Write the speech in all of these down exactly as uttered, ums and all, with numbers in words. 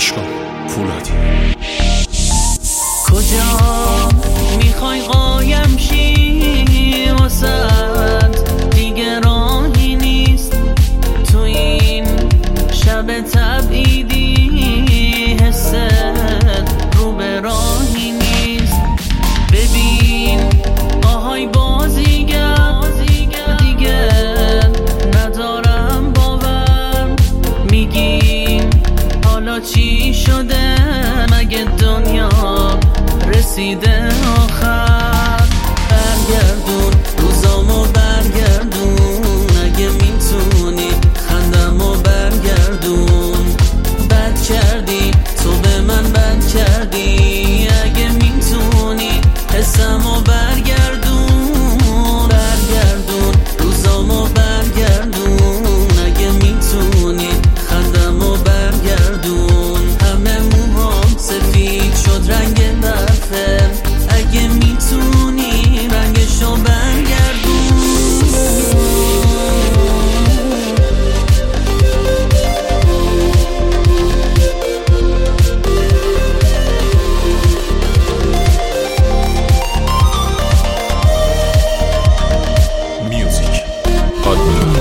اشکان فولادی. کجا میخوای قایم شی واسد دیگه راهی نیست تو این شب تبعیدی، حست رو به راهی نیست. ببین آهای بازیگر دیگه ندارم باور، میگیم حالا چی شده مگه دنیا رسیده آخر؟ برگردون روزامو برگردون اگه میتونی، خندمو برگردون. بد کردی تو به من بد کردی، اگه میتونی حسمو برگردون. برگردون روزامو برگردون اگه میتونی، خندمو برگردون. همه موهام سفید شد رنگ برفه، اگه میتونی رنگشو برگردون. میوزیک آدمیرال.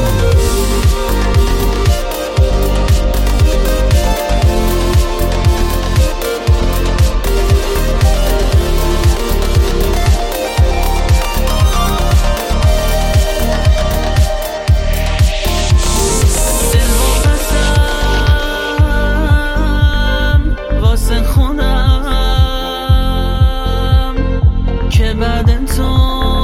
خودم که بعد تو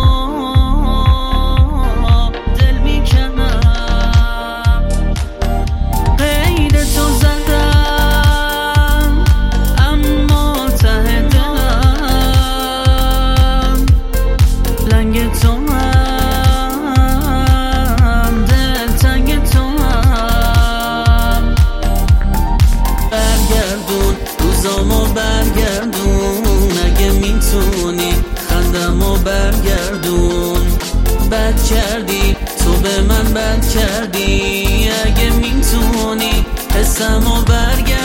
دل میکنم، قید تو زدم اما ته دلم لنگ تو هم، دل تنگ تو هم. برگردون روزامو برگردون اگه میتونی، خندمو برگردون. بد کردی تو به من بد کردی، اگه میتونی حسمو برگردون.